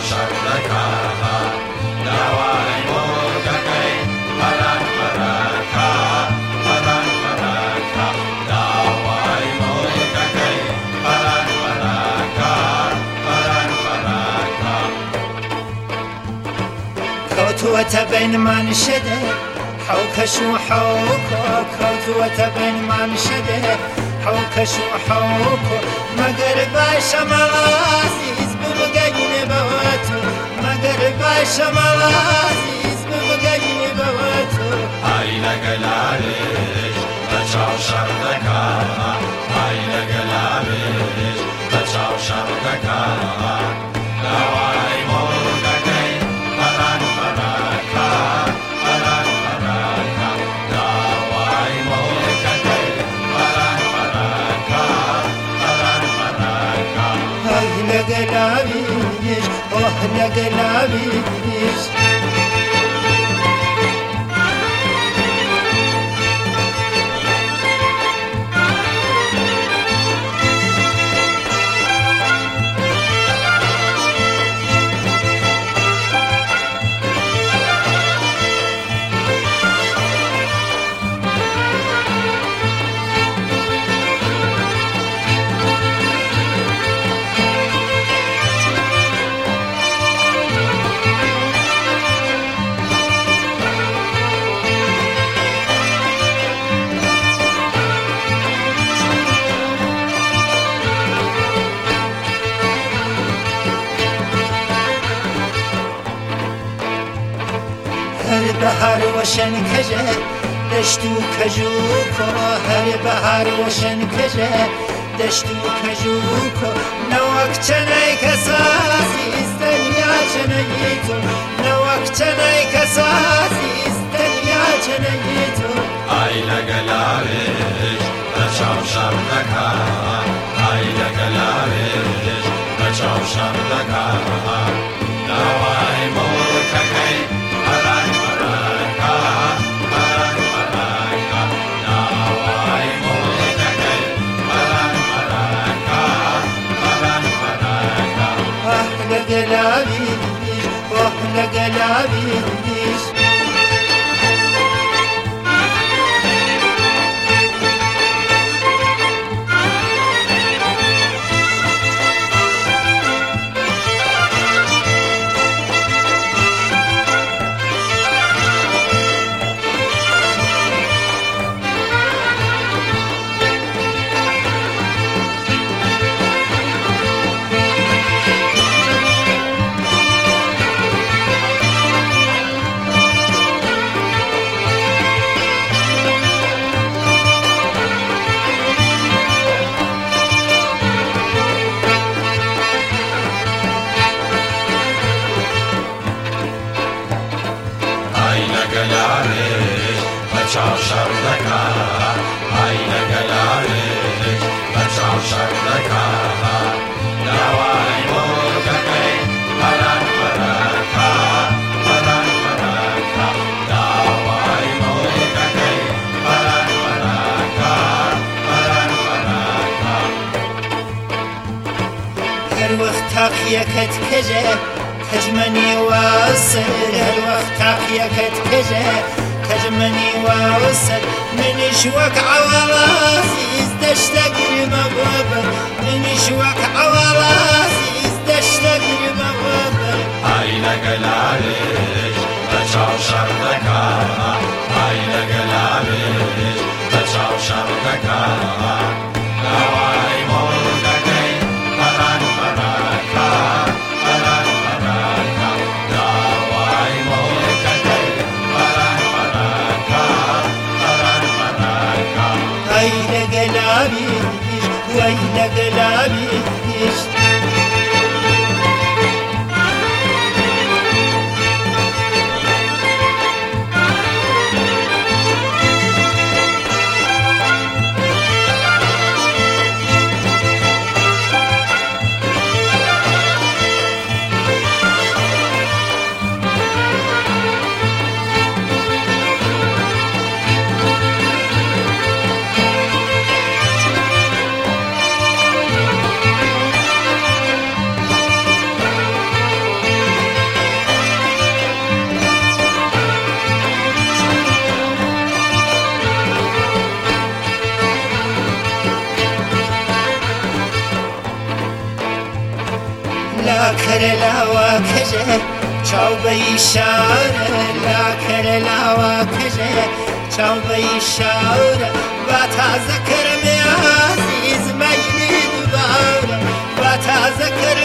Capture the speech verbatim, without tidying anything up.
شردەکە داوای مۆرگەکەی پەرەن پەرەکە پەرەن پەرەکە داوای مۆرگەکەی پەرەن پەرەکە پەرەن پەرەکە کەوتووەتە بینمان شەدە حەوکەش و حەوکۆ کەوتووەتە بینمان شەدە حەوکەش و حەوکۆ مەگەر باشە مەڵازیز بمگەینێ بەوە تۆ مەگەر باشە مەڵازیز بمگەینێ بەوە تۆ ئای لەگەلاوێش بە چاو شەردەکە ئای لەگەلاوێش بە چاو شەردەکە داوای مۆرگەکەی پەرەن پەرەکە پەرەن پەرەکە داوای مۆرگەکەی پەرەن پەرەکە پەرەن پەرەکە ئای لەگەلاویش ئۆه لەگەلاویش هەر بەهار وەشەن کەژە دەشت و کەژووکۆ هەر بەهار وەشەن کەژە دەشت و کەژووکۆ نەوەک چەنەی کەسازیز دەنیا چەنەی تۆ نەوەک چەنەی کەسازیز دەنیا چەنەی تۆ ئای لەگەلاوێش بە چاو شەردەکە ئای لەگەلاوێش بە چاو شەردەکە داوای مۆرگەکەی پەرەن پەرەکە پەرەن پەرەکە داوای مۆرگەکەی پەرەن پەرەکە پەرەن پەرەکە ئاه لەگەلاویش ئۆه لەگەلاویش لەگەلاوێش بە چاو شەردەکە ئای لەگەلاوێش بە چاو شەردەکە داوای مۆرگەکەی پەرەن پەرەکە پەرەن پەرەکە داوای مۆرگەکەی پەرەن پەرەکە پەرەن پەرەکە هەر وەخت تاقیەکەت کەژە کەژمەنی واسر هەر وەخت تاقیەکەت کەژە کەژمەنی واسر منیش وەک عەوەڵازیز دەشتەگرمە بۆ بەر منیش وەک عەوەڵازیز دەشتەگرمە بۆ بەر ئای لەگەلاوێش بە چاو شەردەکە ئای لەگەلاوێش بە چاو شەردەکە داوای مۆرگەکەی پەرەن پەرەکە پەرەن پەرەکە داوای مۆرگەکەی پەرەن پەرەکە پەرەن پەرەکە ئای لەگەلاویش وەی لەگەلاویش لا كرلا وكجه چاو بيشاره لا كرلا وكجه چاو بيشاره باتذكر يا عزيز مجد دوباره باتذكر